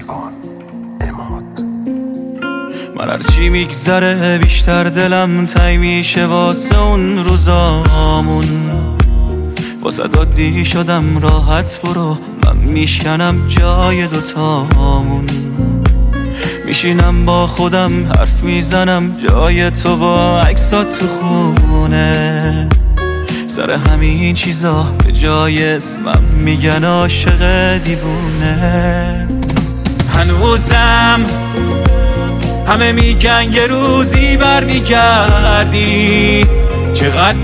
کیوان اماد. من هرچی میگذره بیشتر دلم تنگ میشه واسه اون روزامون. واسه عادی شدم راحت برو، من میشکنم جای دوتامون. میشینم با خودم حرف میزنم جای تو با عکسات تو خونه. سر همین چیزا به جای اسمم میگن عاشق دیوونه. هنوزم همه میگن یه روزی برمیگردی. چقدر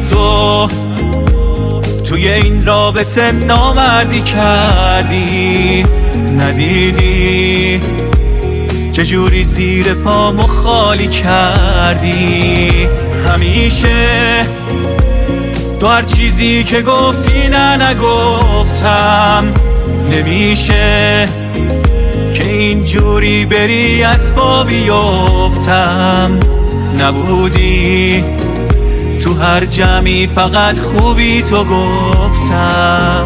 توی این رابطه نامردی کردی. ندیدی چجوری زیر پامو خالی کردی. همیشه تو هر چیزی که گفتی نگفتم. نمیشه که اینجوری بری از پا بیفتم. نبودی تو هر جمعی فقط خوبی تو گفتم.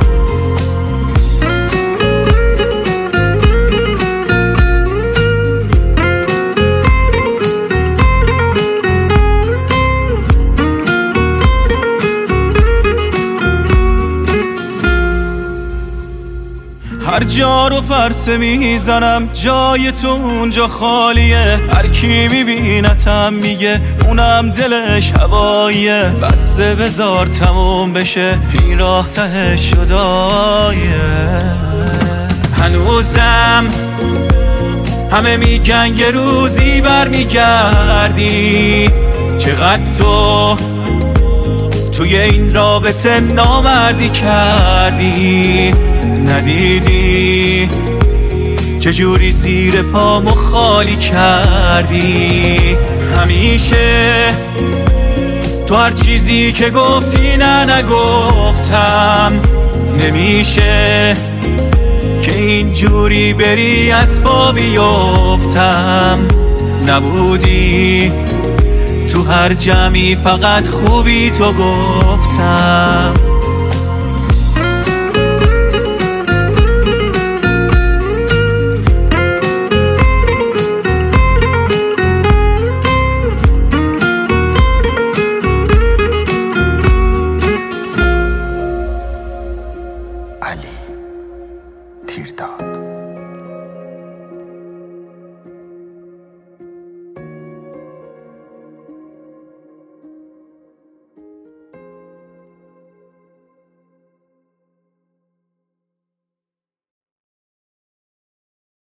هر جا رو پرسه میزنم جای تو اونجا خالیه. هر کی میبینتم میگه اونم دلش هواییه. بسته بذار تموم بشه این راه ته شدایه. هنوزم همه میگن یه روزی برمیگردی. چقدر توی این رابطه نامردی کردی. ندیدی چجوری زیر پامو خالی کردی. همیشه تو هر چیزی که گفتی نگفتم. نمیشه که اینجوری بری از پا بیفتم. نبودی تو هر جمعی فقط خوبی تو گفتم. علی تیرداد.